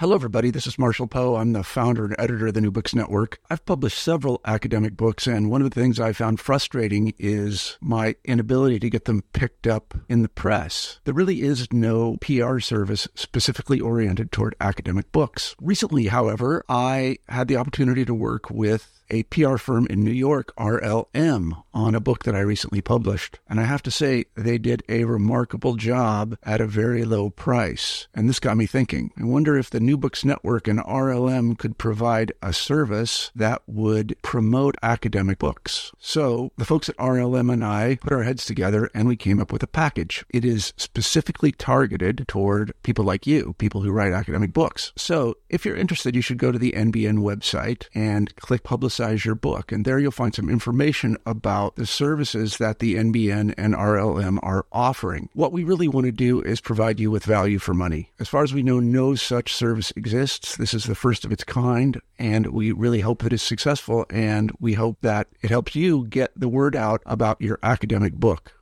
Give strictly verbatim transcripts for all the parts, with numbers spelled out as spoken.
Hello, everybody. This is Marshall Poe. I'm the founder and editor of the New Books Network. I've published several academic books, and one of the things I found frustrating is my inability to get them picked up in the press. There really is no P R service specifically oriented toward academic books. Recently, however, I had the opportunity to work with a P R firm in New York, R L M, on a book that I recently published. And I have to say, they did a remarkable job at a very low price. And this got me thinking. I wonder if the New Books Network and R L M could provide a service that would promote academic books. So the folks at R L M and I put our heads together and we came up with a package. It is specifically targeted toward people like you, people who write academic books. So if you're interested, you should go to the N B N website and click Publicize Your Book. And there you'll find some information about the services that the N B N and R L M are offering. What we really want to do is provide you with value for money. As far as we know, no such service exists. This is the first of its kind, and we really hope that it's successful, and we hope that it helps you get the word out about your academic book.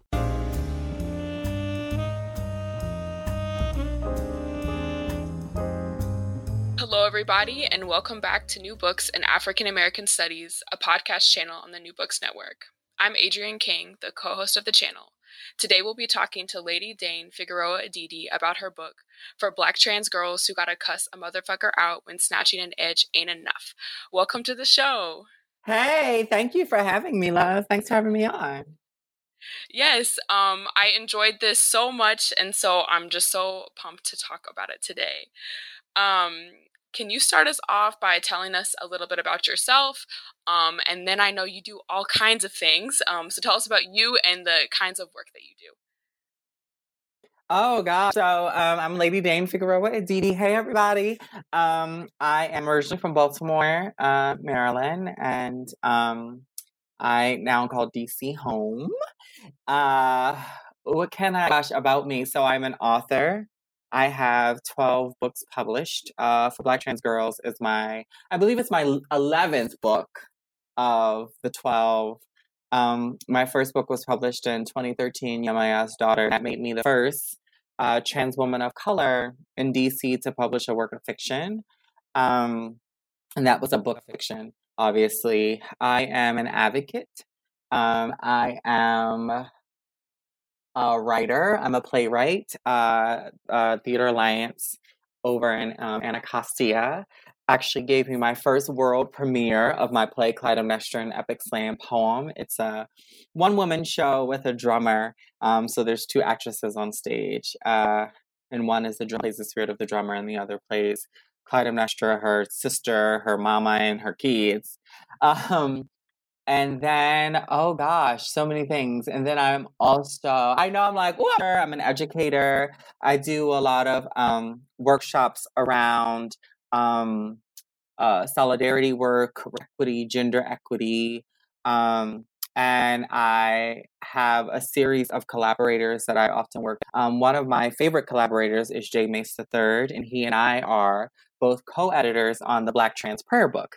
Hello, everybody, and welcome back to New Books in African American Studies, a podcast channel on the New Books Network. I'm Adrienne King, the co-host of the channel. Today, we'll be talking to Lady Dane Figueroa Adidi about her book, For Black Trans Girls Who Gotta Cuss a Motherfucker Out When Snatching an Edge Ain't Enough. Welcome to the show. Hey, thank you for having me, love. Thanks for having me on. Yes, um, I enjoyed this so much, and so I'm just so pumped to talk about it today. Um... Can you start us off by telling us a little bit about yourself? Um, and then I know you do all kinds of things. Um, so tell us about you and the kinds of work that you do. Oh, gosh. So um, I'm Lady Dane Figueroa Adidi. Hey, everybody. Um, I am originally from Baltimore, uh, Maryland, and um, I now call D C home. Uh, what can I, gosh, about me? So I'm an author. I have twelve books published. Uh, For Black Trans Girls is my, I believe it's my eleventh book of the twelve. Um, my first book was published in twenty thirteen, Yemaya's Daughter. That made me the first uh, trans woman of color in D C to publish a work of fiction. Um, and that was a book of fiction, obviously. I am an advocate. Um, I am a writer. I'm a playwright. Uh, uh, Theater Alliance over in um, Anacostia actually gave me my first world premiere of my play Clytemnestra, an Epic Slam Poem. It's a one-woman show with a drummer. Um, so there's two actresses on stage. Uh, and one is the drum plays the spirit of the drummer, and the other plays Clytemnestra, her sister, her mama, and her kids. Um, And then, oh gosh, so many things. And then I'm also, I know I'm like, what? I'm an educator. I do a lot of um, workshops around um, uh, solidarity work, equity, gender equity. Um, and I have a series of collaborators that I often work with. Um, one of my favorite collaborators is Jay Mace the third, and he and I are both co-editors on the Black Trans Prayer Book.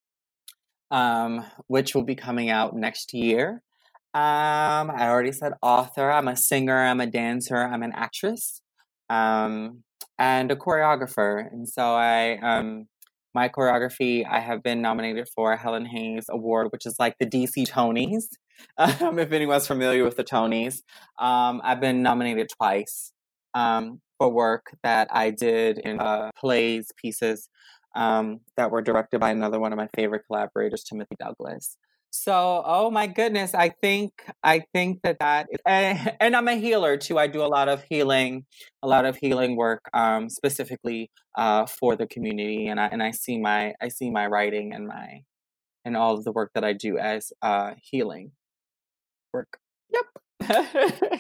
Um, which will be coming out next year. Um, I already said author. I'm a singer. I'm a dancer. I'm an actress, um, and a choreographer. And so I, um, my choreography, I have been nominated for a Helen Hayes Award, which is like the D C Tonys. Um, if anyone's familiar with the Tonys, um, I've been nominated twice um, for work that I did in uh, plays, pieces. Um, that were directed by another one of my favorite collaborators, Timothy Douglas. So, oh my goodness, I think I think that that is, and, and I'm a healer too. I do a lot of healing, a lot of healing work, um, specifically uh, for the community, and I and I see my I see my writing and my and all of the work that I do as uh, healing work. Yep.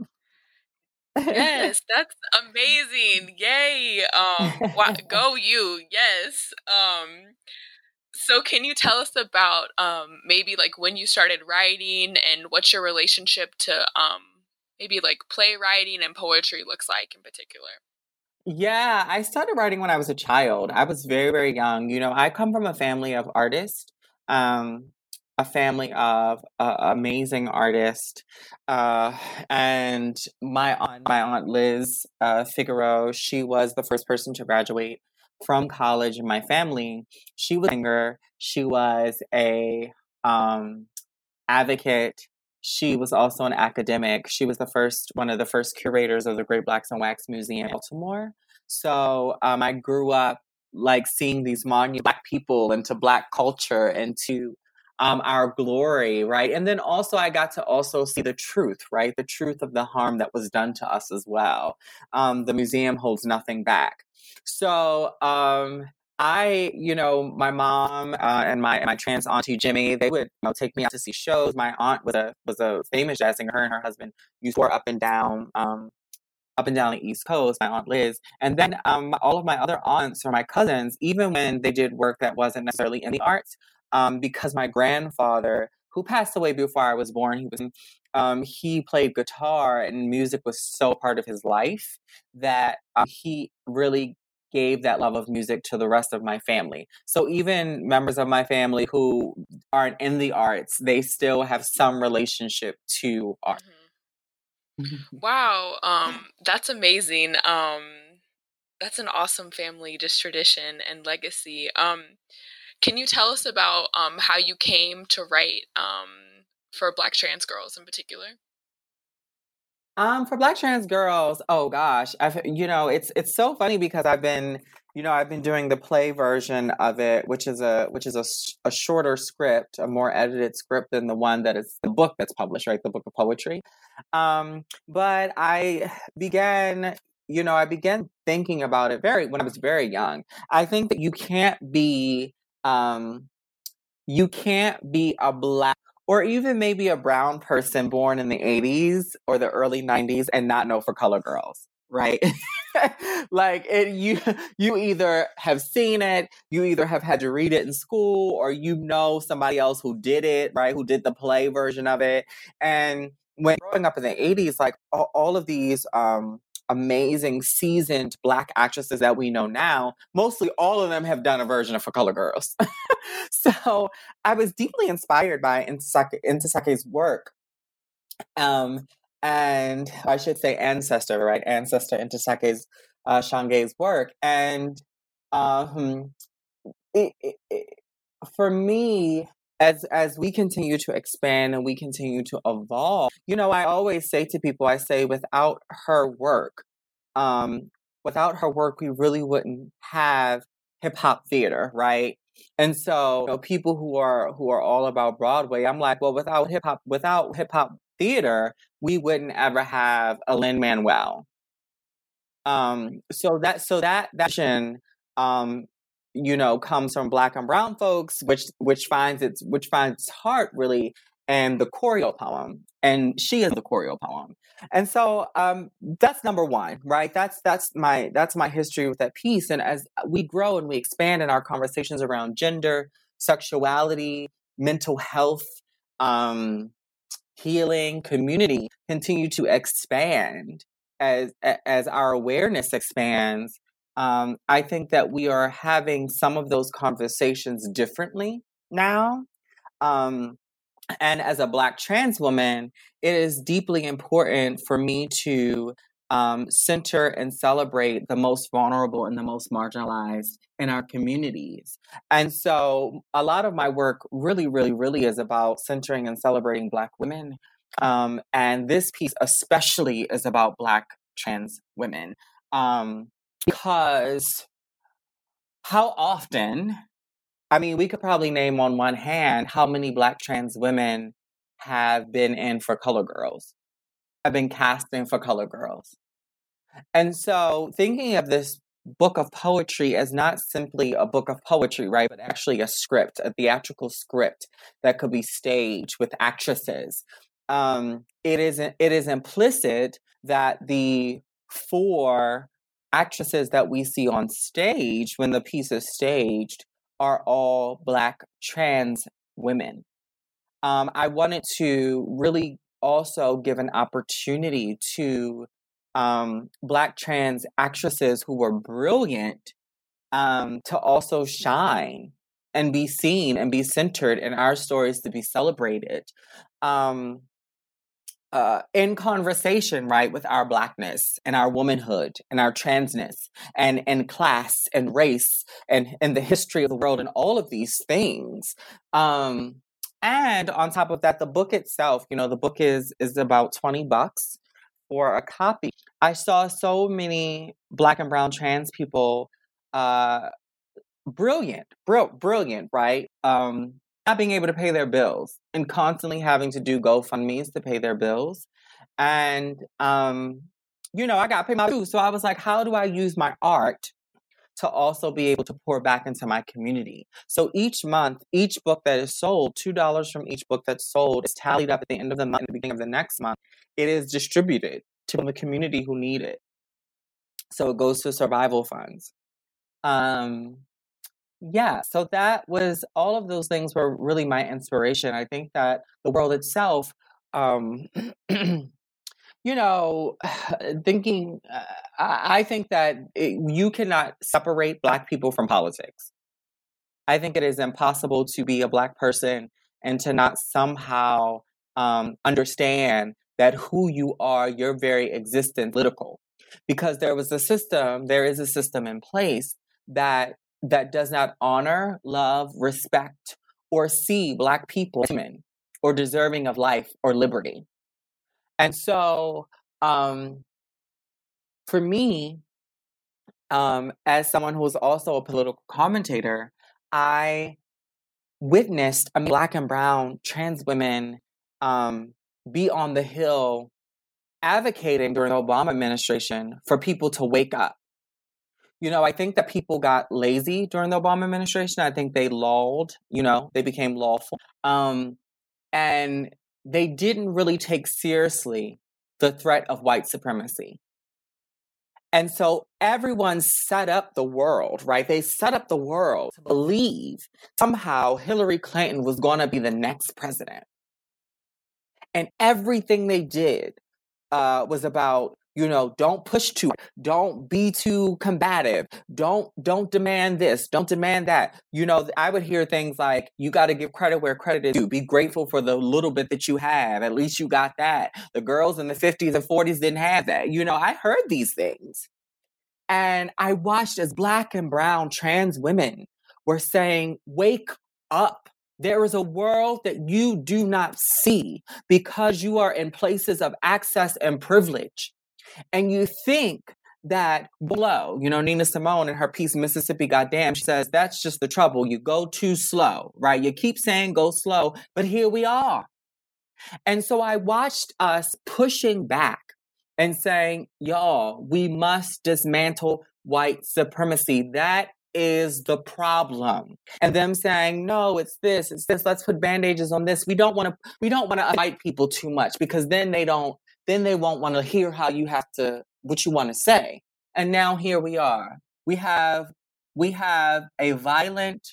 Yes, that's amazing. Yay. Um, wow, go you. Yes. Um, so can you tell us about um, maybe like when you started writing and what your relationship to um, maybe like playwriting and poetry looks like in particular? Yeah, I started writing when I was a child. I was very, very young. You know, I come from a family of artists. Um, a family of uh, amazing artists. Uh, and my aunt, my aunt Liz uh, Figaro, she was the first person to graduate from college in my family. She was a singer. She was a um, advocate. She was also an academic. She was the first, one of the first curators of the Great Blacks in Wax Museum in Baltimore. So um, I grew up like seeing these monument Black people into Black culture and to um, our glory, right? And then also I got to also see the truth, right? The truth of the harm that was done to us as well. Um, the museum holds nothing back. So um, I, you know, my mom uh, and my and my trans auntie Jimmy, they would, you know, take me out to see shows. My aunt was a was a famous jazz singer. Her and her husband used to tour up and down, um, up and down the East Coast. My aunt Liz, and then um, all of my other aunts or my cousins, even when they did work that wasn't necessarily in the arts, um, because my grandfather, who passed away before I was born, he was um, he played guitar and music was so part of his life that um, he really gave that love of music to the rest of my family. So even members of my family who aren't in the arts, they still have some relationship to art. Mm-hmm. Wow, um, that's amazing. Um, that's an awesome family, just tradition and legacy. Um, can you tell us about um, how you came to write um, for Black trans girls in particular? Um, for Black trans girls, oh gosh, I've you know it's it's so funny because I've been you know I've been doing the play version of it, which is a which is a, a shorter script, a more edited script than the one that is the book that's published, right? The book of poetry. Um, but I began, you know, I began thinking about it very when I was very young. I think that you can't be um, you can't be a Black or even maybe a brown person born in the eighties or the early nineties and not know For Color Girls, right? Like it, you, you either have seen it, you either have had to read it in school, or you know somebody else who did it, right? Who did the play version of it. And when growing up in the eighties, like all, all of these um, amazing seasoned Black actresses that we know now, mostly all of them have done a version of For Color Girls. So I was deeply inspired by Ntesake's work. Um, and I should say ancestor, right? Ancestor Ntesake's, uh, Shange's work. And um, it, it, it, for me, as as we continue to expand and we continue to evolve, you know, I always say to people, I say, without her work, um, without her work, we really wouldn't have hip hop theater, right? And so, you know, people who are who are all about Broadway, I'm like, well, without hip hop, without hip hop theater, we wouldn't ever have a Lin-Manuel. Um, so that so that that um, you know, comes from Black and brown folks, which which finds its which finds its heart really in the choreo poem, and she is the choreo poem. And so um, that's number one, right? That's that's my that's my history with that piece. And as we grow and we expand in our conversations around gender, sexuality, mental health, um, healing, community continue to expand as as our awareness expands. Um, I think that we are having some of those conversations differently now. Um, and as a Black trans woman, it is deeply important for me to um, center and celebrate the most vulnerable and the most marginalized in our communities. And so a lot of my work really, really, really is about centering and celebrating Black women. Um, and this piece especially is about Black trans women. Um, because how often... I mean, we could probably name on one hand how many Black trans women have been in For Color Girls, have been casting For Color Girls. And so thinking of this book of poetry as not simply a book of poetry, right, but actually a script, a theatrical script that could be staged with actresses. Um, it is it is implicit that the four actresses that we see on stage when the piece is staged are all Black trans women. Um, I wanted to really also give an opportunity to um, Black trans actresses who were brilliant um, to also shine and be seen and be centered, and our stories to be celebrated. Um, uh, in conversation, right, with our Blackness and our womanhood and our transness and, and class and race and, and the history of the world and all of these things. Um, and on top of that, the book itself, you know, the book is is about twenty bucks for a copy. I saw so many Black and brown trans people, uh, brilliant, br- brilliant, right? Um, not being able to pay their bills and constantly having to do GoFundMe's to pay their bills. And, um, you know, I got to pay my dues. So I was like, how do I use my art to also be able to pour back into my community? So each month, each book that is sold, two dollars from each book that's sold is tallied up at the end of the month, at the beginning of the next month. It is distributed to the community who need it. So it goes to survival funds. Um, Yeah, so that was all of those things were really my inspiration. I think that the world itself, um, you know, thinking, uh, I I think that it, you cannot separate Black people from politics. I think it is impossible to be a Black person and to not somehow um, understand that who you are, your very existence, political. Because there was a system, there is a system in place that that does not honor, love, respect, or see Black people as human or deserving of life or liberty. And so, um, for me, um, as someone who is also a political commentator, I witnessed I mean, Black and brown trans women um, be on the Hill advocating during the Obama administration for people to wake up. You know, I think that people got lazy during the Obama administration. I think they lulled, you know, they became lawful. Um, and they didn't really take seriously the threat of white supremacy. And so everyone set up the world, right? They set up the world to believe somehow Hillary Clinton was going to be the next president. And everything they did uh, was about, you know, don't push too, don't be too combative, don't don't demand this, don't demand that. You know, I would hear things like, you got to give credit where credit is due. Be grateful for the little bit that you have. At least you got that. The girls in the fifties and forties didn't have that. You know, I heard these things. And I watched as Black and brown trans women were saying, wake up. There is a world that you do not see because you are in places of access and privilege. And you think that blow, you know, Nina Simone in her piece, Mississippi Goddamn, she says, that's just the trouble. You go too slow, right? You keep saying go slow, but here we are. And so I watched us pushing back and saying, y'all, we must dismantle white supremacy. That is the problem. And them saying, no, it's this, it's this, let's put bandages on this. We don't want to, we don't want to fight people too much because then they don't, then they won't want to hear how you have to, what you want to say. And now here we are. We have, we have a violent,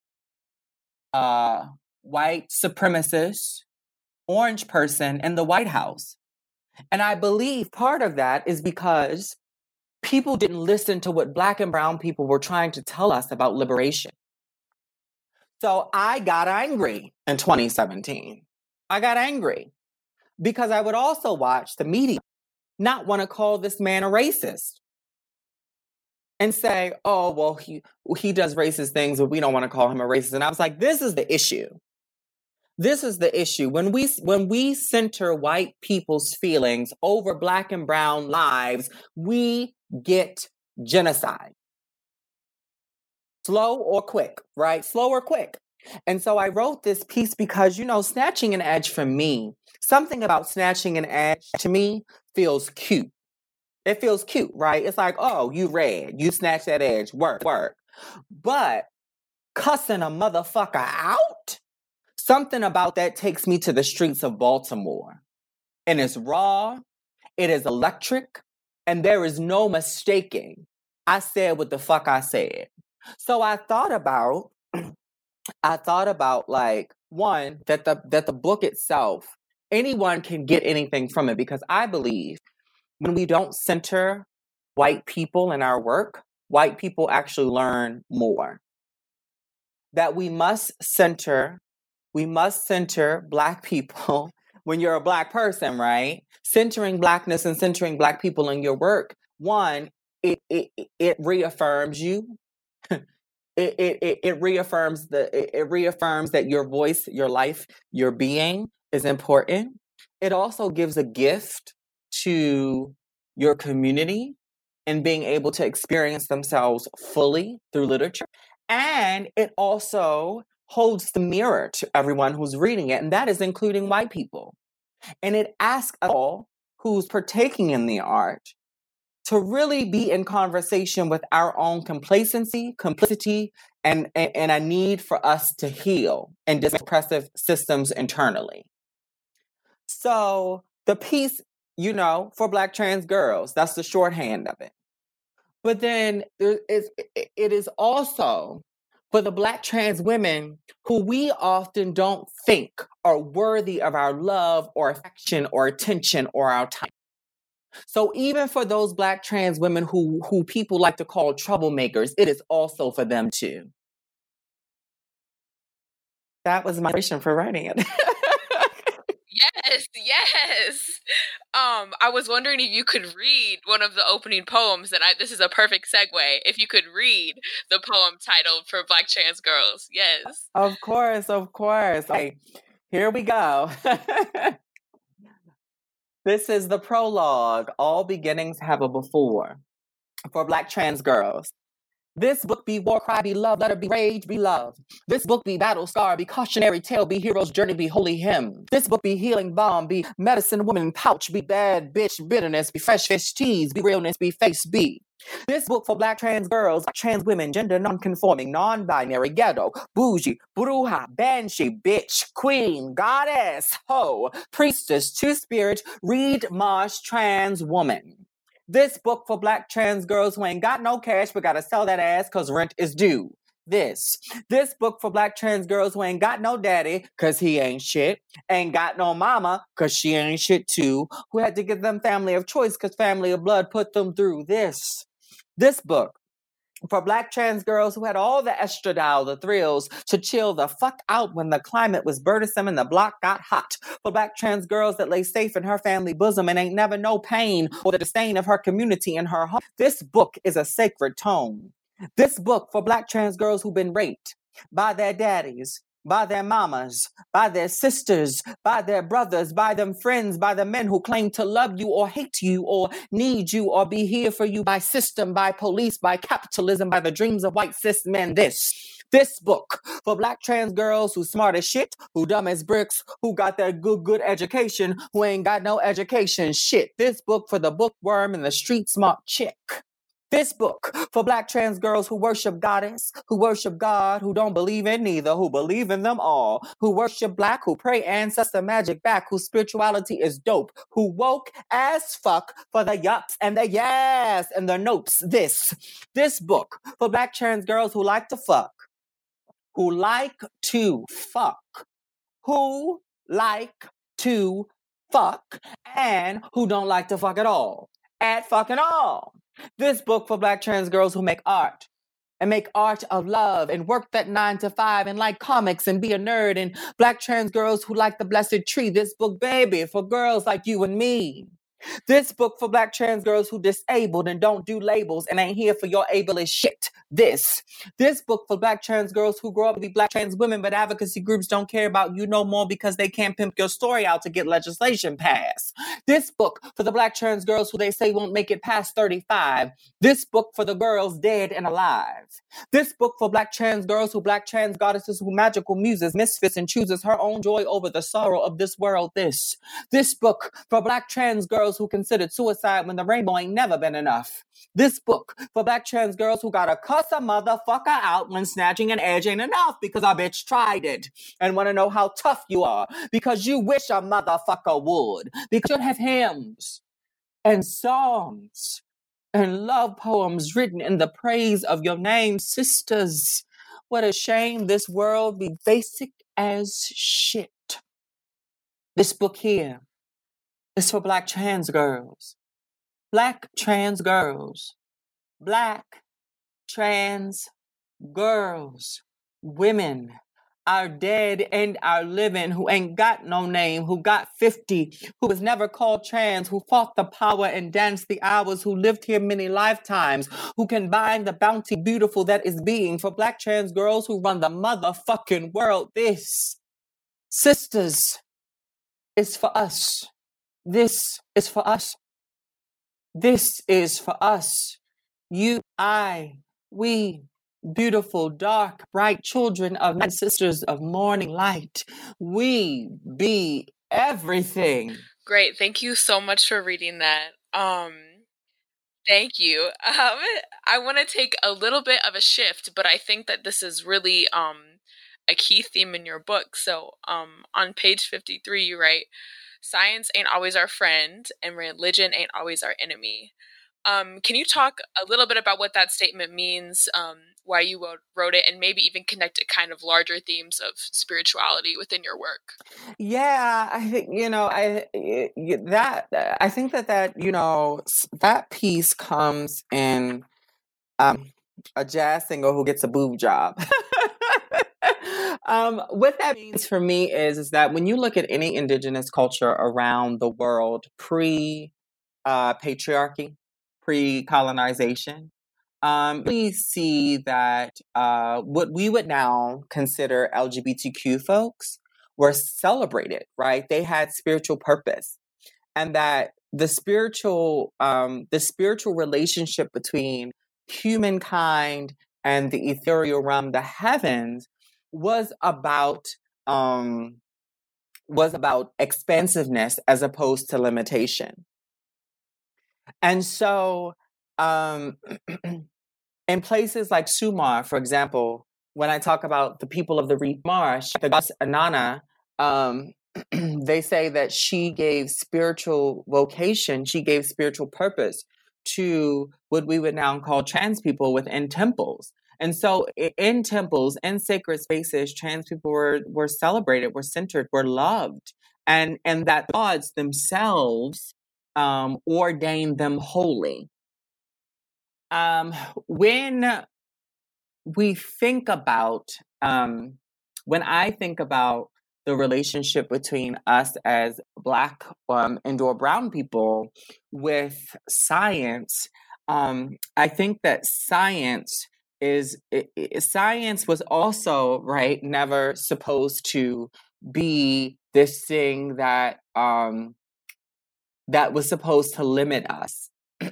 uh, white supremacist, orange person in the White House. And I believe part of that is because people didn't listen to what Black and brown people were trying to tell us about liberation. So I got angry in twenty seventeen. I got angry because I would also watch the media not want to call this man a racist and say, oh, well, he, he does racist things, but we don't want to call him a racist. And I was like, this is the issue. This is the issue. When we when we center white people's feelings over Black and brown lives, we get genocide. Slow or quick, right? Slow or quick. And so I wrote this piece because, you know, snatching an edge for me, something about snatching an edge to me feels cute. It feels cute, right? It's like, oh, you read, you snatched that edge, work, work. But cussing a motherfucker out? Something about that takes me to the streets of Baltimore. And it's raw, it is electric, and there is no mistaking. I said what the fuck I said. So I thought about, I thought about like, one, that the that the book itself, anyone can get anything from it because I believe when we don't center white people in our work, white people actually learn more. That we must center We must center Black people. when you're a Black person, right? Centering Blackness and centering Black people in your work, one, it it, it reaffirms you. it, it, it, it reaffirms the it, it reaffirms that your voice, your life, your being is important. It also gives a gift to your community and being able to experience themselves fully through literature. And it also holds the mirror to everyone who's reading it, and that is including white people. And it asks all who's partaking in the art to really be in conversation with our own complacency, complicity, and, and, and a need for us to heal and oppressive systems internally. So the piece, you know, for Black trans girls, that's the shorthand of it. But then there is, it is also for the Black trans women who we often don't think are worthy of our love or affection or attention or our time. So even for those Black trans women who, who people like to call troublemakers, it is also for them too. That was my reason for writing it. Yes, yes. Um, I was wondering if you could read one of the opening poems, and I, this is a perfect segue. If you could read the poem titled For Black Trans Girls. Yes. Of course, of course. Okay, here we go. This is the prologue. All beginnings have a before. For Black trans girls. This book be war cry, be love, let it be rage, be love. This book be battle scar, be cautionary tale, be hero's journey, be holy hymn. This book be healing balm, be medicine woman pouch, be bad bitch bitterness, be fresh fish tease, be realness, be face, be. This book for Black trans girls, trans women, gender non-conforming, non-binary, ghetto, bougie, bruja, banshee, bitch, queen, goddess, hoe, priestess, two-spirit, read marsh, trans woman. This book for Black trans girls who ain't got no cash but gotta sell that ass cause rent is due. This. This book for Black trans girls who ain't got no daddy cause he ain't shit. Ain't got no mama cause she ain't shit too. Who had to give them family of choice cause family of blood put them through. This. This book for Black trans girls who had all the estradiol, the thrills, to chill the fuck out when the climate was burdensome and the block got hot. For Black trans girls that lay safe in her family bosom and ain't never no pain or the disdain of her community and her home. This book is a sacred tome. This book for Black trans girls who've been raped by their daddies, by their mamas, by their sisters, by their brothers, by them friends, by the men who claim to love you or hate you or need you or be here for you by system, by police, by capitalism, by the dreams of white cis men. This. This book for Black trans girls who smart as shit, who dumb as bricks, who got their good, good education, who ain't got no education. Shit. This book for the bookworm and the street smart chick. This book for Black trans girls who worship goddess, who worship God, who don't believe in neither, who believe in them all, who worship Black, who pray ancestor magic back, whose spirituality is dope, who woke as fuck for the yups and the yes and the nopes. This, this book for Black trans girls who like to fuck, who like to fuck, who like to fuck, and who don't like to fuck at all. At fucking all. This book for Black trans girls who make art and make art of love and work that nine to five and like comics and be a nerd, and Black trans girls who like the blessed tree. This book, baby, for girls like you and me. This book for Black trans girls who disabled and don't do labels and ain't here for your ableist shit. This. This book for Black trans girls who grow up to be Black trans women, but advocacy groups don't care about you no more because they can't pimp your story out to get legislation passed. This book for the Black trans girls who they say won't make it past thirty-five. This book for the girls dead and alive. This book for Black trans girls who Black trans goddesses who magical muses, misfits, and chooses her own joy over the sorrow of this world. This. This book for Black trans girls who considered suicide when the rainbow ain't never been enough. This book for Black trans girls who gotta cuss a motherfucker out when snatching an edge ain't enough because a bitch tried it and wanna know how tough you are because you wish a motherfucker would, because you have hymns and songs and love poems written in the praise of your name, sisters. What a shame this world be basic as shit. This book here is for Black trans girls. Black trans girls. Black trans girls. Women. our dead and our living, who ain't got no name, who got fifty, who was never called trans, who fought the power and danced the hours, who lived here many lifetimes, who can bind the bounty beautiful that is being for Black trans girls who run the motherfucking world. This, sisters, is for us. This is for us. This is for us. You, I, we, beautiful, dark, bright children of night, sisters of morning light. We be everything. Great. Thank you so much for reading that. Um, thank you. Um, I want to take a little bit of a shift, but I think that this is really um, a key theme in your book. So um, on page fifty-three, you write, "Science ain't always our friend, and religion ain't always our enemy." Um, can you talk a little bit about what that statement means, um, why you wrote, wrote it, and maybe even connect it kind of larger themes of spirituality within your work? Yeah, I think, you know, I that I think that that, you know, that piece comes in um, a jazz singer who gets a boob job. um, what that means for me is, is that when you look at any indigenous culture around the world, pre uh, patriarchy, pre-colonization, um, we see that uh, what we would now consider L G B T Q folks were celebrated, right? They had spiritual purpose, and that the spiritual, um, the spiritual relationship between humankind and the ethereal realm, the heavens, was about um, was about expansiveness as opposed to limitation. And so, um, in places like Sumar, for example, when I talk about the people of the Reed Marsh, the goddess Anana, um, they say that she gave spiritual vocation, she gave spiritual purpose to what we would now call trans people within temples. And so in temples, in sacred spaces, trans people were, were celebrated, were centered, were loved. And, and that gods themselves um, ordained them holy. Um, when we think about, um, when I think about the relationship between us as Black um, and or brown people with science, um, I think that science is, it, it, science was also, right, never supposed to be this thing that, um, that was supposed to limit us.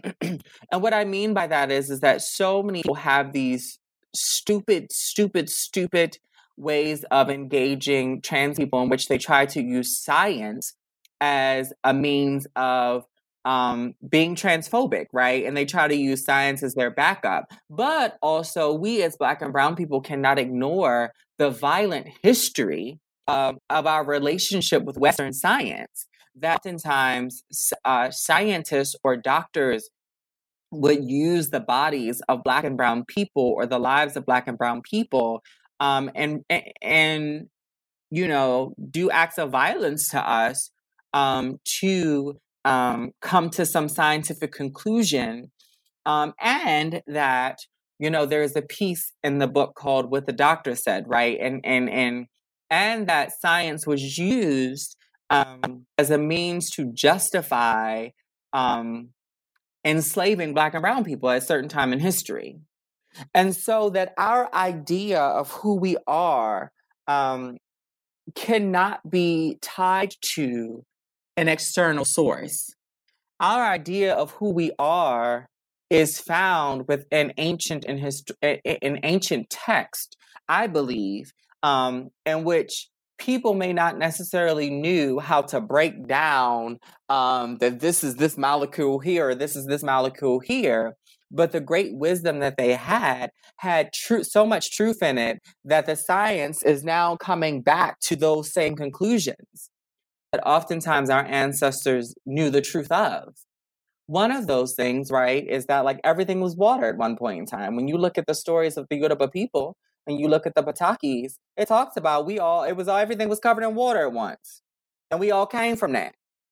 And what I mean by that is, is that so many people have these stupid, stupid, stupid ways of engaging trans people in which they try to use science as a means of um, being transphobic, right? And they try to use science as their backup. But also, we as Black and brown people cannot ignore the violent history of, of our relationship with Western science. That oftentimes uh, scientists or doctors would use the bodies of Black and brown people or the lives of Black and brown people um, and, and, you know, do acts of violence to us um, to um, come to some scientific conclusion. Um, and that, you know, there's a piece in the book called What the Doctor Said, right? And, and, and, and that science was used Um, as a means to justify um, enslaving Black and brown people at a certain time in history. And so that our idea of who we are um, cannot be tied to an external source. Our idea of who we are is found within ancient and hist- in ancient text, I believe, um, in which people may not necessarily knew how to break down um, that this is this molecule here, or this is this molecule here. But the great wisdom that they had had tr- so much truth in it that the science is now coming back to those same conclusions that oftentimes our ancestors knew the truth of. One of those things, right, is that like everything was water at one point in time. When you look at the stories of the Yoruba people and you look at the Batakis, it talks about we all, it was all, everything was covered in water at once. And we all came from that.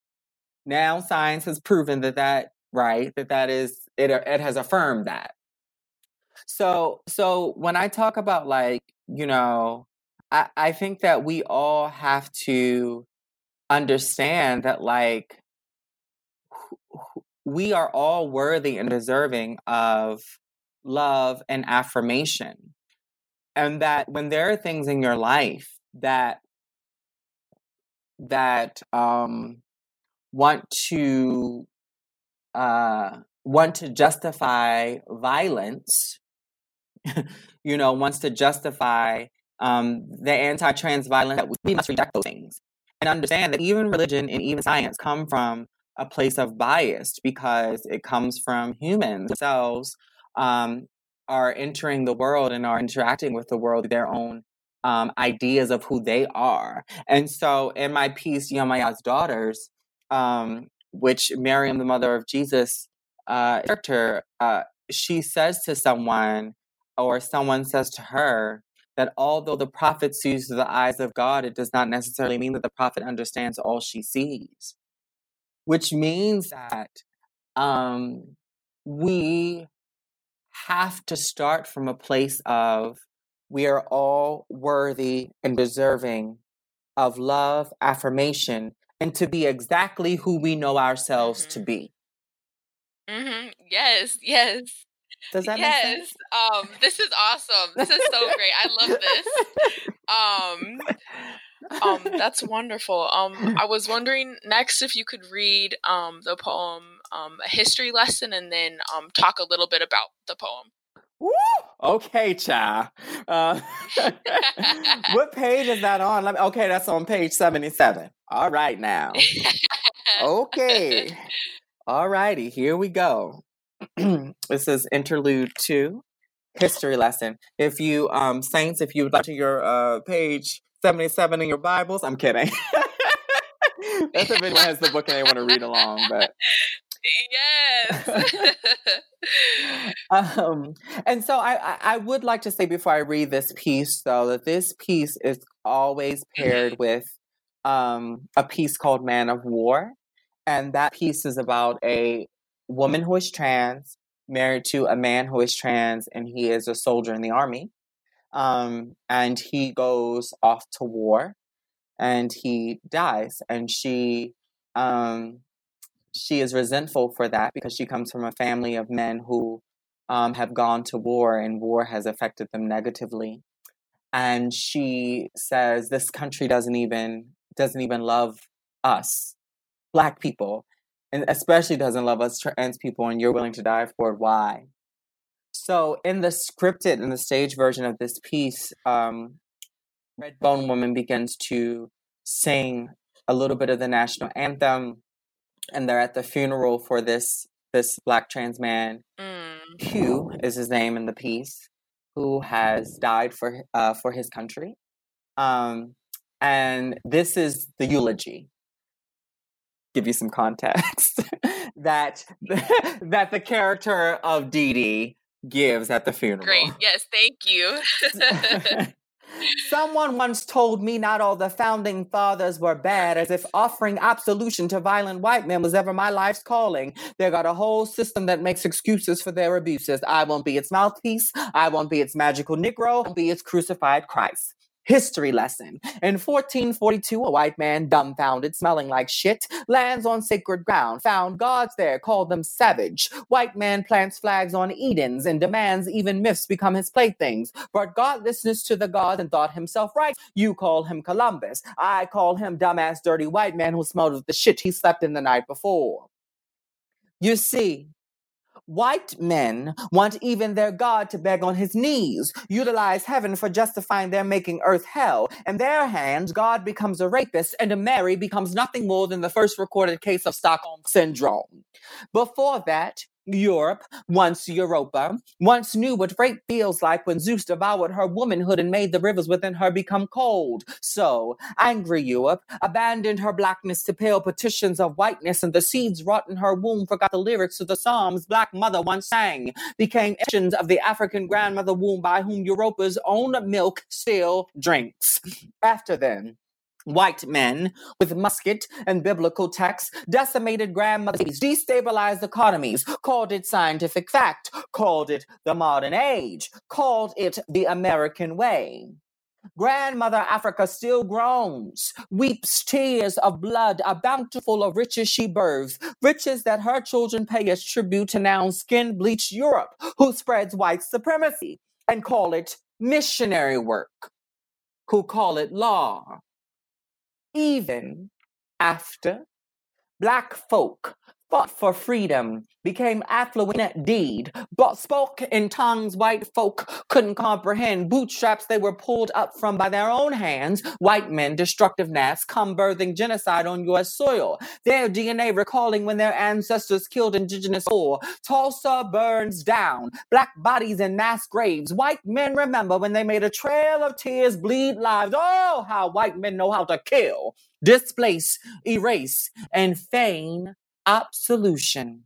Now science has proven that that, right, that that is, it, it has affirmed that. So, so when I talk about like, you know, I, I think that we all have to understand that, like, we are all worthy and deserving of love and affirmation. And that when there are things in your life that that um, want to uh, want to justify violence, you know, wants to justify um, the anti-trans violence, that we must reject those things and understand that even religion and even science come from a place of bias, because it comes from humans themselves um, are entering the world and are interacting with the world with their own um, ideas of who they are. And so in my piece, Yemaya's Daughters, um, which Miriam, the mother of Jesus, uh, character, uh, she says to someone, or someone says to her, that although the prophet sees through the eyes of God, it does not necessarily mean that the prophet understands all she sees. Which means that um, we have to start from a place of we are all worthy and deserving of love, affirmation, and to be exactly who we know ourselves Mm-hmm. to be. Mm-hmm. Yes, yes. Does that yes. make sense? Um, this is awesome. This is so great. I love this. Um, um, that's wonderful. Um, I was wondering next if you could read um the poem um A History Lesson, and then um talk a little bit about the poem. Woo! Okay, child. Uh, what page is that on? Let me, okay, that's on page seventy-seven. All right, now. Okay. All righty, here we go. This is interlude two, history lesson. If you, um, saints, if you would like to your uh, page seventy-seven in your Bibles, I'm kidding. That's if anyone has the book and they want to read along, but. Yes. um, and so I, I, I would like to say before I read this piece, though, that this piece is always paired with um, a piece called Man of War. And that piece is about a woman who is trans, married to a man who is trans, and he is a soldier in the army. Um, and he goes off to war, and he dies. And she... Um, She is resentful for that because she comes from a family of men who um, have gone to war, and war has affected them negatively. And she says, this country doesn't even doesn't even love us, Black people, and especially doesn't love us trans people, and you're willing to die for it. Why? So in the scripted, in the stage version of this piece, um, Redbone Woman begins to sing a little bit of the national anthem. And they're at the funeral for this this Black trans man. Mm. Hugh is his name in the piece, who has died for uh, for his country. Um, and this is the eulogy. Give you some context that that the character of Dee Dee gives at the funeral. Great. Yes, thank you. Someone once told me not all the founding fathers were bad, as if offering absolution to violent white men was ever my life's calling. They got a whole system that makes excuses for their abuses. I won't be its mouthpiece. I won't be its magical Negro. I won't be its crucified Christ. History lesson. In fourteen forty-two, a white man, dumbfounded, smelling like shit, lands on sacred ground, found gods there, called them savage. White man plants flags on Edens and demands even myths become his playthings. Brought godlessness to the gods and thought himself right. You call him Columbus. I call him dumbass, dirty white man who smelled of the shit he slept in the night before. You see, white men want even their God to beg on his knees, utilize heaven for justifying their making earth hell. In their hands, God becomes a rapist, and Mary becomes nothing more than the first recorded case of Stockholm Syndrome. Before that, Europe, once Europa, once knew what rape feels like when Zeus devoured her womanhood and made the rivers within her become cold. So, angry Europe abandoned her blackness to pale petitions of whiteness, and the seeds wrought in her womb forgot the lyrics to the psalms Black mother once sang, became etchings of the African grandmother womb by whom Europa's own milk still drinks. After then, white men with musket and biblical texts decimated grandmothers, destabilized economies, called it scientific fact, called it the modern age, called it the American way. Grandmother Africa still groans, weeps tears of blood, a bountiful of riches she births, riches that her children pay as tribute to now skin-bleached Europe, who spreads white supremacy and call it missionary work, who call it law. Even after Black folk fought for freedom, became affluent at deed, but spoke in tongues white folk couldn't comprehend, bootstraps they were pulled up from by their own hands, white men, destructive gnats, come birthing genocide on U S soil, their D N A recalling when their ancestors killed indigenous poor. Tulsa burns down, black bodies in mass graves, white men remember when they made a trail of tears bleed lives. Oh, how white men know how to kill, displace, erase, and feign absolution.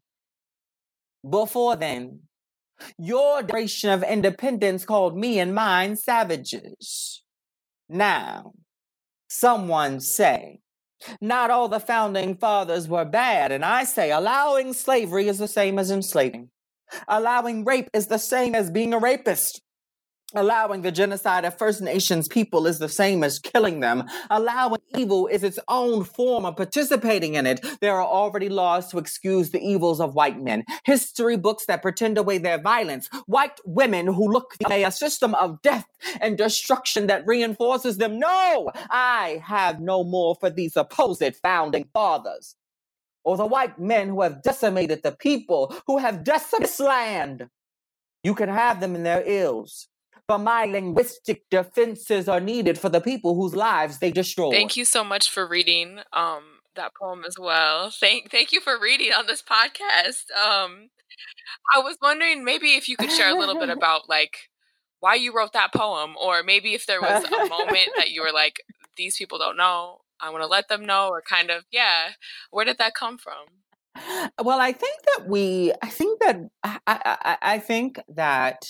Before then, your Declaration of Independence called me and mine savages. Now, someone say, not all the founding fathers were bad, and I say allowing slavery is the same as enslaving. Allowing rape is the same as being a rapist. Allowing the genocide of First Nations people is the same as killing them. Allowing evil is its own form of participating in it. There are already laws to excuse the evils of white men. History books that pretend away their violence. White women who look at a system of death and destruction that reinforces them. No, I have no more for these supposed founding fathers. Or the white men who have decimated the people, who have decimated this land. You can have them in their ills. But my linguistic defenses are needed for the people whose lives they destroy. Thank you so much for reading um, that poem as well. Thank thank you for reading on this podcast. Um, I was wondering maybe if you could share a little bit about like why you wrote that poem, or maybe if there was a moment that you were like, these people don't know, I want to let them know, or kind of, yeah, where did that come from? Well, I think that we, I think that, I, I, I think that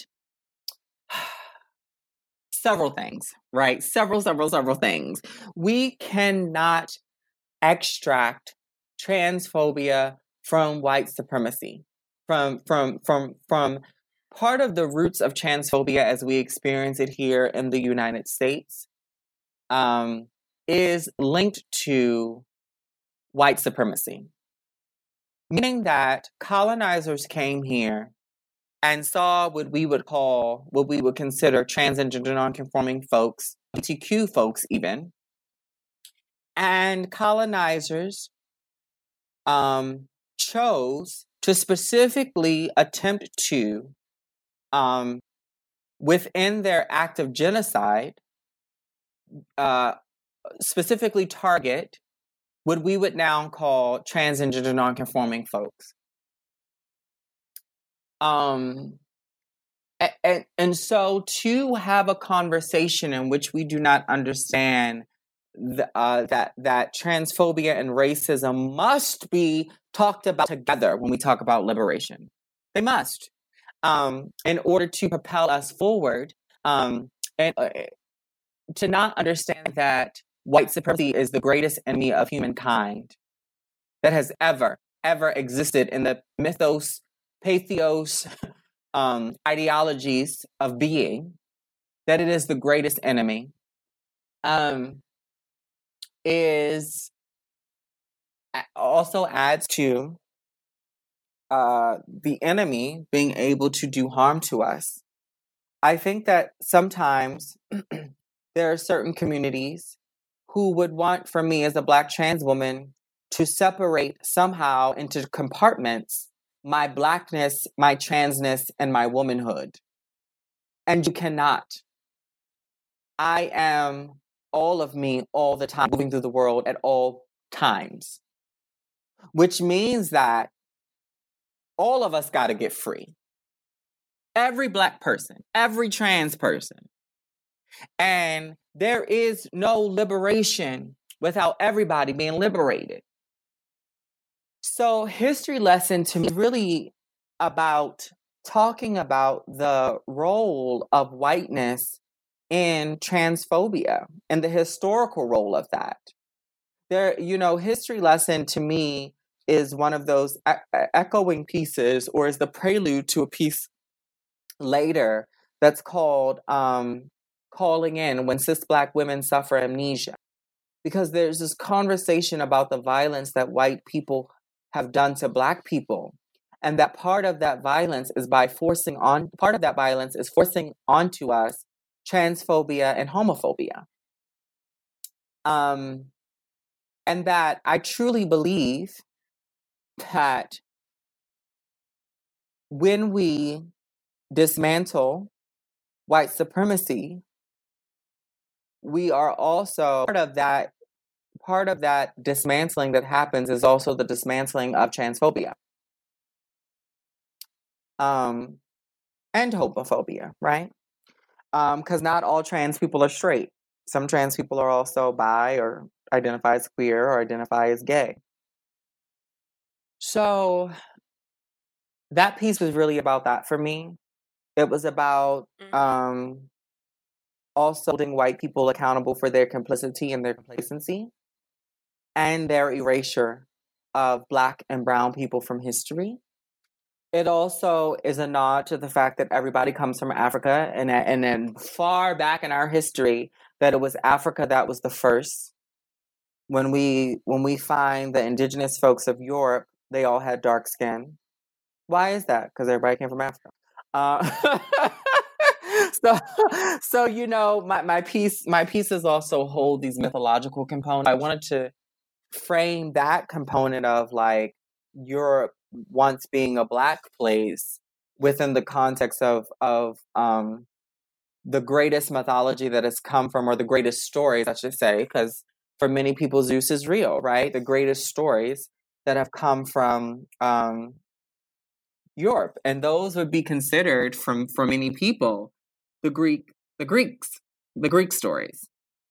several things, right? Several, several, several things. We cannot extract transphobia from white supremacy, from, from, from, from part of the roots of transphobia as we experience it here in the United States, um, is linked to white supremacy. Meaning that colonizers came here and saw what we would call, what we would consider trans and gender nonconforming folks, L G B T Q folks even. And colonizers um, chose to specifically attempt to, um, within their act of genocide, uh, specifically target what we would now call trans and gender nonconforming folks. Um, and, and so to have a conversation in which we do not understand the, uh, that, that transphobia and racism must be talked about together when we talk about liberation. They must, um, in order to propel us forward, um, and uh, to not understand that white supremacy is the greatest enemy of humankind that has ever, ever existed in the mythos, pathos, um, ideologies of being, that it is the greatest enemy, um, is also adds to uh, the enemy being able to do harm to us. I think that sometimes there are certain communities who would want for me as a Black trans woman to separate somehow into compartments my Blackness, my transness, and my womanhood. And you cannot. I am all of me all the time, moving through the world at all times. Which means that all of us got to get free. Every Black person, every trans person. And there is no liberation without everybody being liberated. So history lesson to me is really about talking about the role of whiteness in transphobia and the historical role of that. There, you know, history lesson to me is one of those e- echoing pieces, or is the prelude to a piece later that's called um, calling in when cis Black women suffer amnesia. Because there's this conversation about the violence that white people have done to Black people. And that part of that violence is by forcing on, part of that violence is forcing onto us transphobia and homophobia. Um, and that I truly believe that when we dismantle white supremacy, we are also part of that, part of that dismantling that happens is also the dismantling of transphobia. Um, and homophobia, right? Because um, not all trans people are straight. Some trans people are also bi or identify as queer or identify as gay. So that piece was really about that for me. It was about um, also holding white people accountable for their complicity and their complacency and their erasure of Black and brown people from history. It also is a nod to the fact that everybody comes from Africa, and and then far back in our history, that it was Africa that was the first. When we when we find the indigenous folks of Europe, they all had dark skin. Why is that? Because everybody came from Africa. Uh, so, so you know, my my piece my pieces also hold these mythological components. I wanted to frame that component of like Europe once being a Black place within the context of of um, the greatest mythology that has come from, or the greatest stories, I should say, because for many people, Zeus is real, right? The greatest stories that have come from um, Europe, and those would be considered from for many people the Greek, the Greeks, the Greek stories.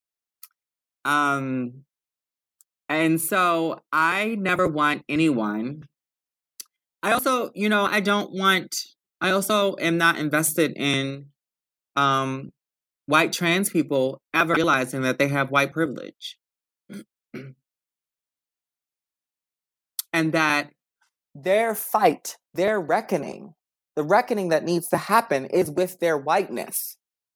Um, and so I never want anyone. I also, you know, I don't want. I also am not invested in um, white trans people ever realizing that they have white privilege, and that their fight, their reckoning, the reckoning that needs to happen is with their whiteness.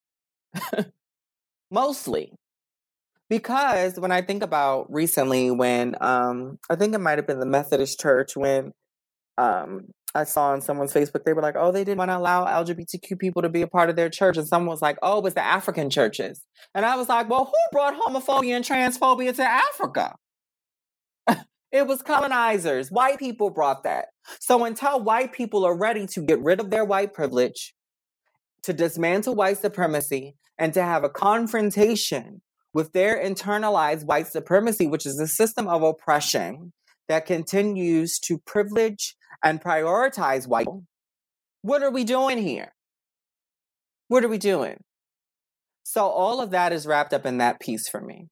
Mostly. Because when I think about recently when, um, I think it might have been the Methodist Church when um, I saw on someone's Facebook, they were like, oh, they didn't want to allow L G B T Q people to be a part of their church. And someone was like, oh, it was the African churches. And I was like, well, who brought homophobia and transphobia to Africa? It was colonizers. White people brought that. So until white people are ready to get rid of their white privilege, to dismantle white supremacy, and to have a confrontation with their internalized white supremacy, which is a system of oppression that continues to privilege and prioritize white people, what are we doing here? What are we doing? So all of that is wrapped up in that piece for me.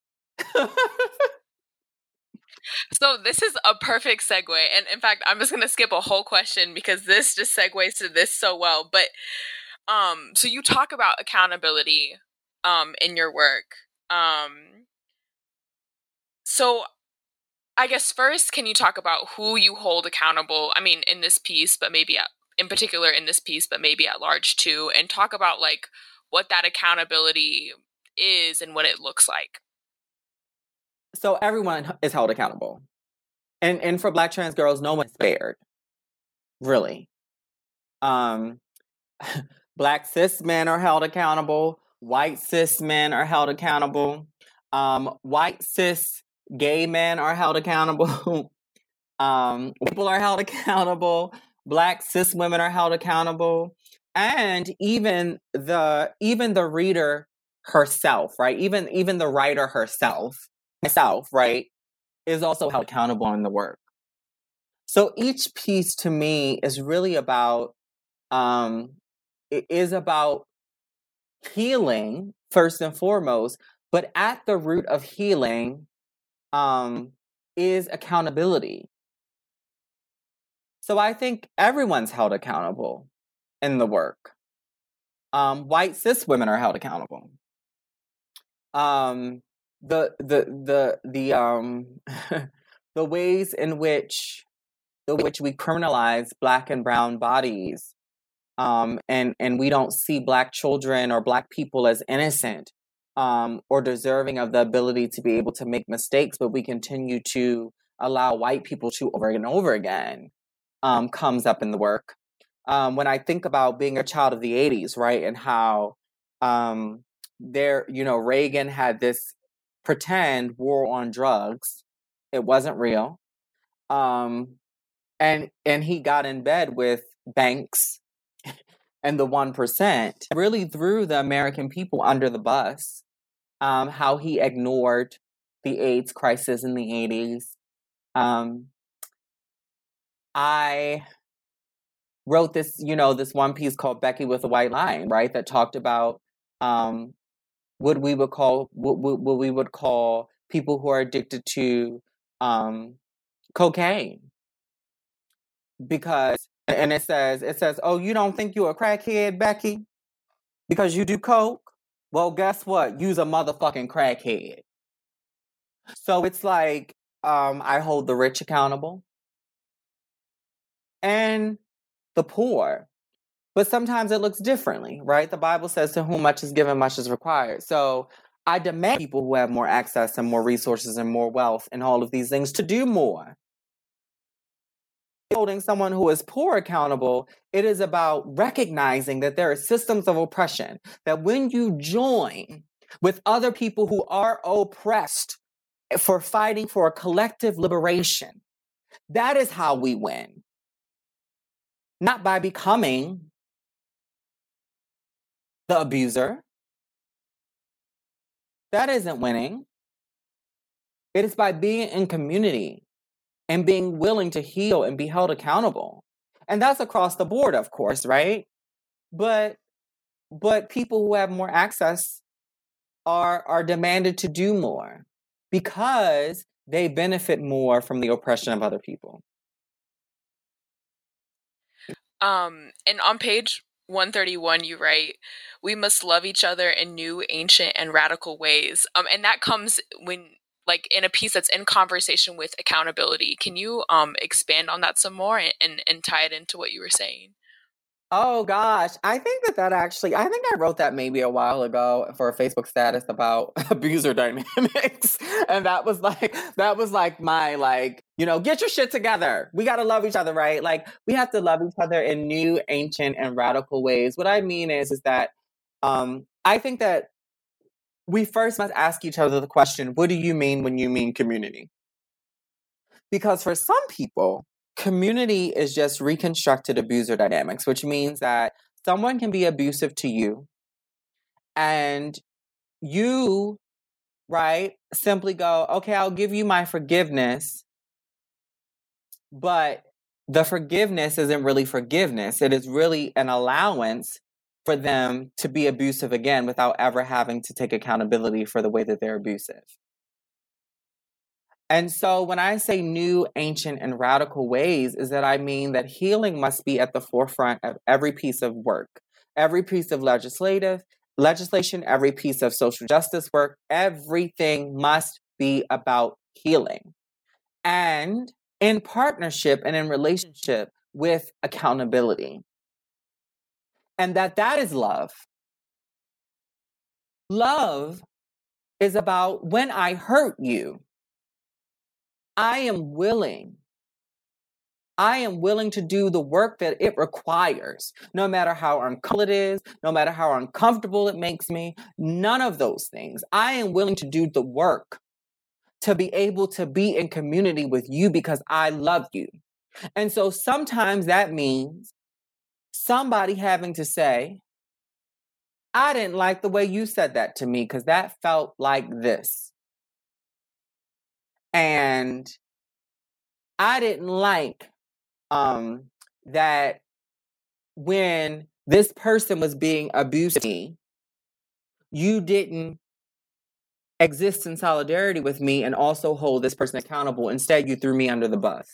So this is a perfect segue. And in fact, I'm just going to skip a whole question because this just segues to this so well. But um, so you talk about accountability um, in your work. Um, so I guess first, can you talk about who you hold accountable? I mean, in this piece, but maybe at, in particular in this piece, but maybe at large too, and talk about like what that accountability is and what it looks like. So everyone is held accountable. And and for Black trans girls, no one's spared. Really. Um, Black cis men are held accountable. White cis men are held accountable. Um, white cis gay men are held accountable. um, people are held accountable. Black cis women are held accountable. And even the even the reader herself, right? Even even the writer herself, myself, right, is also held accountable in the work. So each piece to me is really about, um, it is about healing first and foremost, but at the root of healing um, is accountability. So I think everyone's held accountable in the work. Um, white cis women are held accountable. Um, the the the the um the ways in which the which we criminalize Black and brown bodies Um, and, and we don't see Black children or Black people as innocent um, or deserving of the ability to be able to make mistakes, but we continue to allow white people to over and over again um, comes up in the work. Um, when I think about being a child of the eighties, right, and how um, there, you know, Reagan had this pretend war on drugs. It wasn't real. Um, and and he got in bed with banks and the one percent, really threw the American people under the bus. Um, how he ignored the AIDS crisis in the eighties. Um, I wrote this, you know, this one piece called Becky with a White Line, right? That talked about um, what we would call what, what we would call people who are addicted to um, cocaine, because and it says it says, oh, you don't think you're a crackhead, Becky, because you do coke? Well, guess what? You's a motherfucking crackhead. So it's like um, I hold the rich accountable and the poor. But sometimes it looks differently, right? The Bible says, to whom much is given, much is required. So I demand people who have more access and more resources and more wealth and all of these things to do more. Holding someone who is poor accountable, it is about recognizing that there are systems of oppression, that when you join with other people who are oppressed for fighting for a collective liberation, that is how we win. Not by becoming the abuser. That isn't winning. It is by being in community and being willing to heal and be held accountable. And that's across the board, of course, right? But but people who have more access are are demanded to do more because they benefit more from the oppression of other people. Um, and on page one thirty-one, you write, we must love each other in new, ancient, and radical ways. Um, and that comes when, like, in a piece that's in conversation with accountability. Can you um expand on that some more and, and, and tie it into what you were saying? Oh, gosh. I think that that actually, I think I wrote that maybe a while ago for a Facebook status about abuser dynamics. And that was like, that was like my, like, you know, get your shit together. We got to love each other, right? Like, we have to love each other in new, ancient, and radical ways. What I mean is, is that um, I think that we first must ask each other the question, what do you mean when you mean community? Because for some people, community is just reconstructed abuser dynamics, which means that someone can be abusive to you and you, right, simply go, okay, I'll give you my forgiveness, but the forgiveness isn't really forgiveness. It is really an allowance for them to be abusive again without ever having to take accountability for the way that they're abusive. And so when I say new, ancient, and radical ways, is that I mean that healing must be at the forefront of every piece of work, every piece of legislative legislation, every piece of social justice work. Everything must be about healing and in partnership and in relationship with accountability. And that that is love. Love is about when I hurt you, I am willing. I am willing to do the work that it requires, no matter how uncomfortable it is, no matter how uncomfortable it makes me, none of those things. I am willing to do the work to be able to be in community with you because I love you. And so sometimes that means somebody having to say, I didn't like the way you said that to me because that felt like this. And I didn't like um, that when this person was being abusive, you didn't exist in solidarity with me and also hold this person accountable. Instead, you threw me under the bus.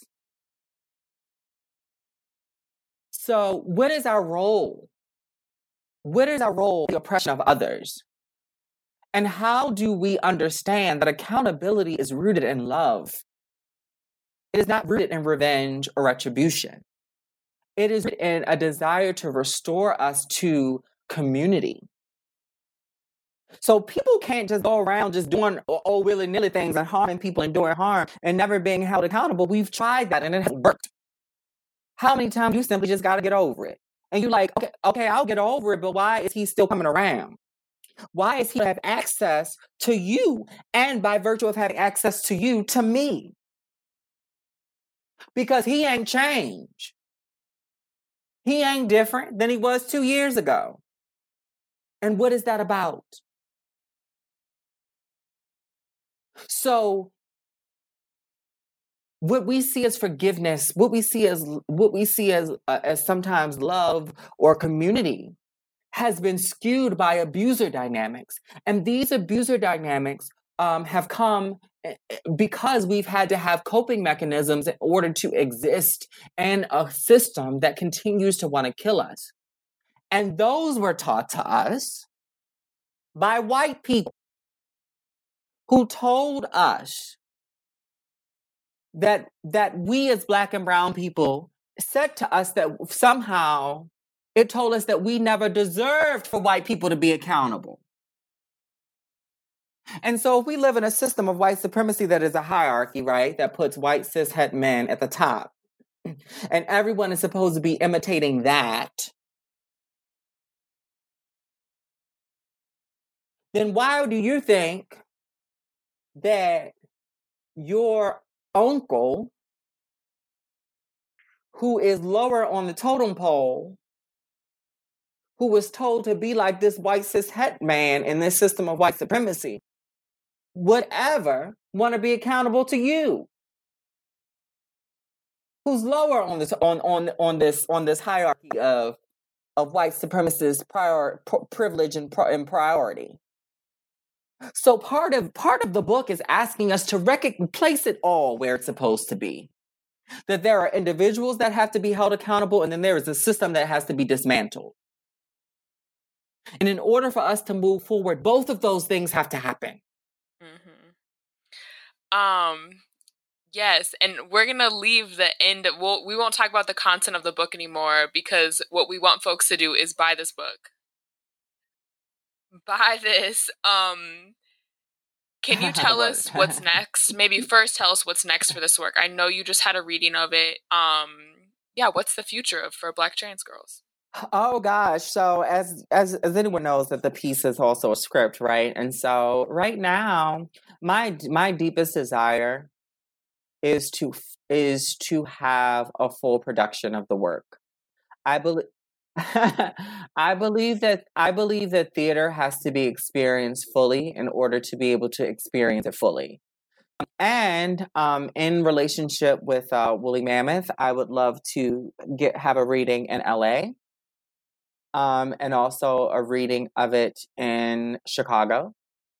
So what is our role? What is our role in the oppression of others? And how do we understand that accountability is rooted in love? It is not rooted in revenge or retribution. It is in a desire to restore us to community. So people can't just go around just doing oh willy-nilly things and harming people and doing harm and never being held accountable. We've tried that and it hasn't worked. How many times you simply just got to get over it? And you're like, okay, okay, I'll get over it, but why is he still coming around? Why is he have access to you? And by virtue of having access to you, to me. Because he ain't changed. He ain't different than he was two years ago. And what is that about? So what we see as forgiveness, what we see as what we see as uh, as sometimes love or community has been skewed by abuser dynamics. And these abuser dynamics um, have come because we've had to have coping mechanisms in order to exist in a system that continues to want to kill us. And those were taught to us by white people who told us that that we as Black and brown people said to us that somehow it told us that we never deserved for white people to be accountable. And so if we live in a system of white supremacy that is a hierarchy, right, that puts white cishet men at the top, and everyone is supposed to be imitating that, then why do you think that your uncle, who is lower on the totem pole, who was told to be like this white cishet man in this system of white supremacy, would ever want to be accountable to you, who's lower on this on on on this on this hierarchy of of white supremacists' prior p- privilege and, pri- and priority? So part of part of the book is asking us to rec- place it all where it's supposed to be. That there are individuals that have to be held accountable, and then there is a system that has to be dismantled. And in order for us to move forward, both of those things have to happen. Mm-hmm. Um, yes, and we're gonna leave the end. We'll, we won't talk about the content of the book anymore because what we want folks to do is buy this book. Buy this. Um, can you tell us what's next? Maybe first tell us what's next for this work. I know you just had a reading of it. Um, yeah, what's the future of for Black trans girls? Oh gosh. So as as as anyone knows that the piece is also a script, right? And so right now, my my deepest desire is to is to have a full production of the work. I believe I believe that I believe that theater has to be experienced fully in order to be able to experience it fully. And um, in relationship with uh, Woolly Mammoth, I would love to get have a reading in L A. Um, and also a reading of it in Chicago.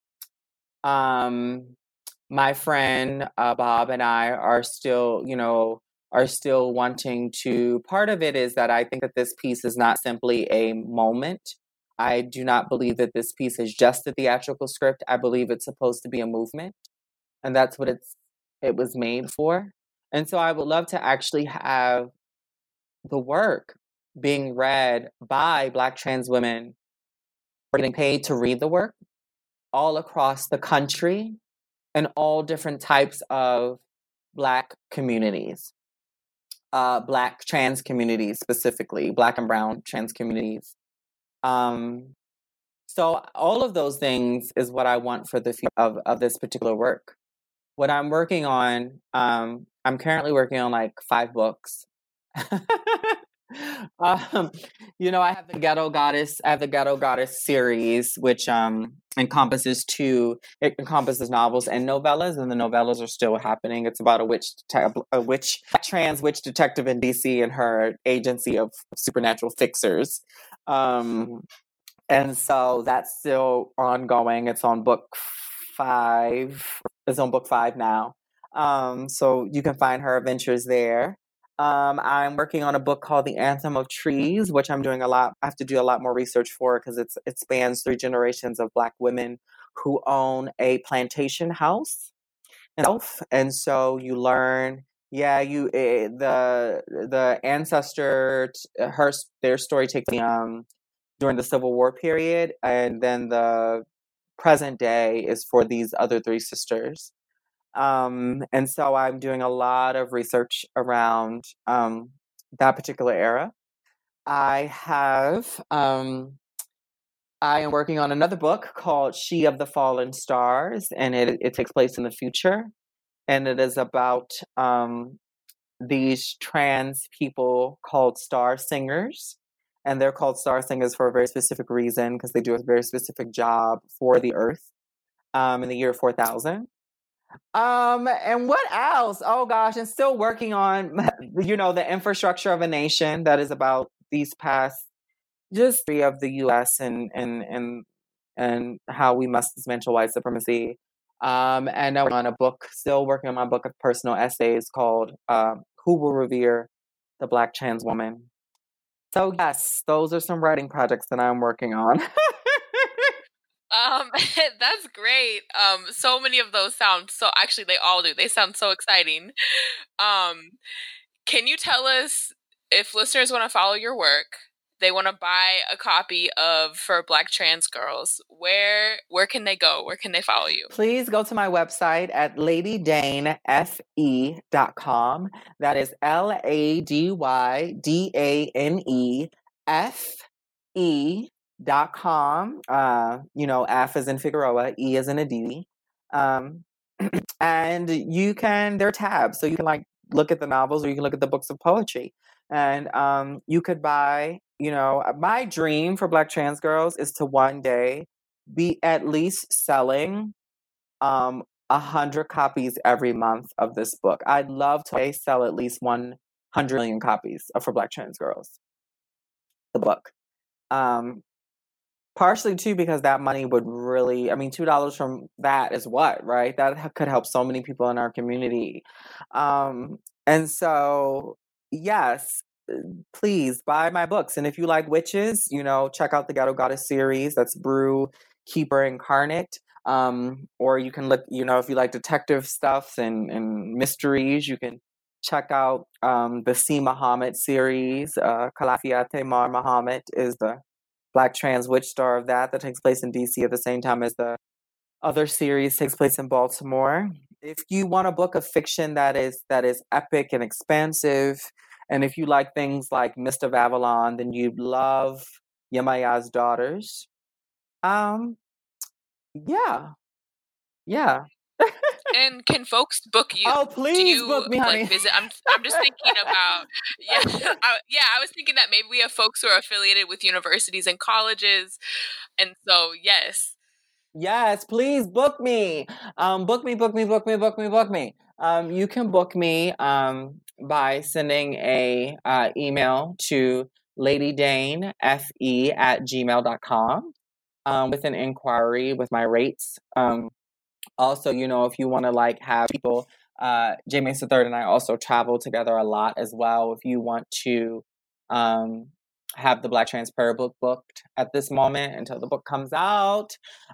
Um, my friend uh, Bob and I are still, you know, are still wanting to. Part of it is that I think that this piece is not simply a moment. I do not believe that this piece is just a theatrical script. I believe it's supposed to be a movement, and that's what it's it was made for. And so I would love to actually have the work being read by Black trans women who are getting paid to read the work all across the country and all different types of Black communities, uh, Black trans communities specifically, Black and brown trans communities. Um, so all of those things is what I want for the future of, of this particular work. What I'm working on, um, I'm currently working on like five books. um, you know, I have the Ghetto Goddess, I have the Ghetto Goddess series, which um, encompasses two, it encompasses novels and novellas, and the novellas are still happening. It's about a witch, a witch, trans witch detective in D C and her agency of supernatural fixers. Um, and so that's still ongoing. It's on book five. It's on book five now. Um, so you can find her adventures there. Um, I'm working on a book called The Anthem of Trees, which I'm doing a lot. I have to do a lot more research for because it's it spans three generations of Black women who own a plantation house. And so you learn Yeah, you eh, the the ancestor, her their story takes place um during the Civil War period, and then the present day is for these other three sisters. Um, and so I'm doing a lot of research around um, that particular era. I have um, I am working on another book called She of the Fallen Stars, and it it takes place in the future, and it is about um, these trans people called star singers. And they're called star singers for a very specific reason because they do a very specific job for the earth um, in the year four thousand. Um, and what else? Oh gosh, and still working on, you know, the infrastructure of a nation that is about these past just three of the U S and and and and how we must dismantle white supremacy. Um, and I'm on a book, still working on my book of personal essays called uh, "Who Will Revere the Black Trans Woman." So yes, those are some writing projects that I'm working on. Um, that's great. Um, so many of those sound so actually they all do. They sound so exciting. Um, can you tell us if listeners want to follow your work, they want to buy a copy of For Black Trans Girls, where where can they go? Where can they follow you? Please go to my website at lady dane f e dot com. That is L A D Y D A N E F E dot com. Uh, you know, F is in Figueroa, E is in Aditi. Um, and you can, there are tabs. So you can like look at the novels or you can look at the books of poetry. And um, you could buy, you know, my dream for Black Trans Girls is to one day be at least selling um a hundred copies every month of this book. I'd love to sell at least one hundred million copies of For Black Trans Girls, the book. Um, partially too because that money would really, I mean, two dollars from that is what, right? That could help so many people in our community. Um, and so, yes, please buy my books. And if you like witches, you know, check out the Ghetto Goddess series. That's Brew, Keeper, Incarnate. Um, or you can look, you know, if you like detective stuff and, and mysteries, you can check out um, the C. Muhammad series. Uh, Kalafiate Mar Muhammad is the Black trans witch star of that, that takes place in D C at the same time as the other series takes place in Baltimore. If you want a book of fiction that is that is epic and expansive, and if you like things like Mist of Avalon, then you'd love Yemaya's Daughters. Um, yeah, yeah. And can folks book you? Oh, please Do you, book me, honey. like, visit? I'm I'm just thinking about yeah, I, yeah. I was thinking that maybe we have folks who are affiliated with universities and colleges, and so yes, yes, please book me. Um, book me, book me, book me, book me, book me. Um, you can book me um by sending a uh, email to ladydanefe at gmail dot com um, with an inquiry with my rates. Um, also, you know, if you want to like have people, uh, J Mace the Third and I also travel together a lot as well. If you want to um, have the Black Trans Prayer Book booked at this moment until the book comes out.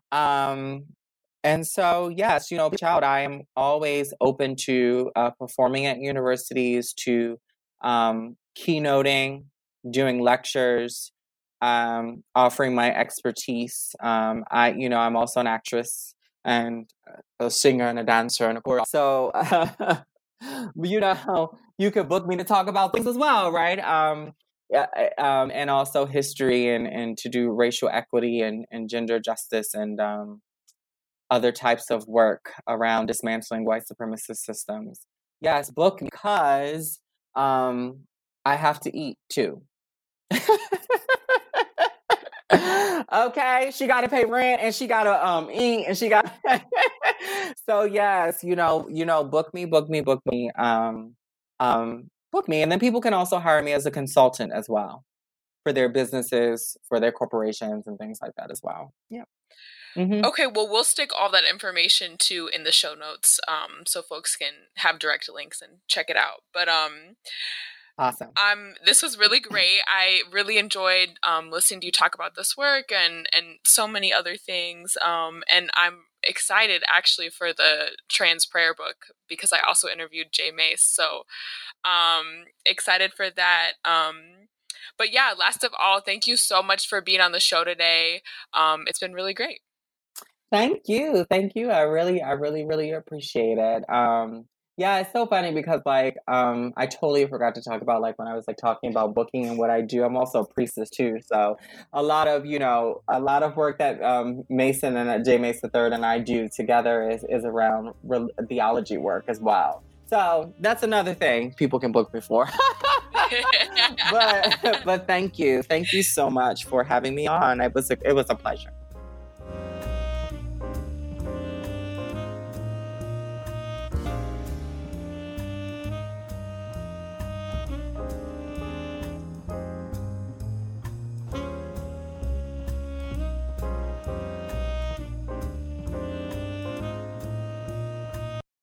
Um, and so, yes, you know, reach out. I am always open to uh, performing at universities, to um, keynoting, doing lectures, um, offering my expertise. Um, I, you know, I'm also an actress and a singer and a dancer and a chorus. So, uh, you know, you could book me to talk about things as well, right? Um, um, and also history and, and to do racial equity and, and gender justice and um, other types of work around dismantling white supremacist systems. Yes, book because um, I have to eat too. Okay, she got to pay rent and she got to um eat and she got. So yes, you know, you know, book me, book me, book me, um, um, book me, and then people can also hire me as a consultant as well for their businesses, for their corporations, and things like that as well. Yeah. Mm-hmm. Okay, well, we'll stick all that information too in the show notes, um, so folks can have direct links and check it out. But um. Awesome. Um, this was really great. I really enjoyed um, listening to you talk about this work and, and so many other things. Um, and I'm excited actually for the trans prayer book because I also interviewed Jay Mace. So um, excited for that. Um, but yeah, last of all, thank you so much for being on the show today. Um, it's been really great. Thank you. Thank you. I really, I really, really appreciate it. Um, yeah, it's so funny because like, um, I totally forgot to talk about like when I was like talking about booking and what I do. I'm also a priestess too. So a lot of, you know, a lot of work that um, Mason and uh, Jay Mace the third and I do together is, is around re- theology work as well. So that's another thing people can book me for. but, but thank you. Thank you so much for having me on. It was a, it was a pleasure.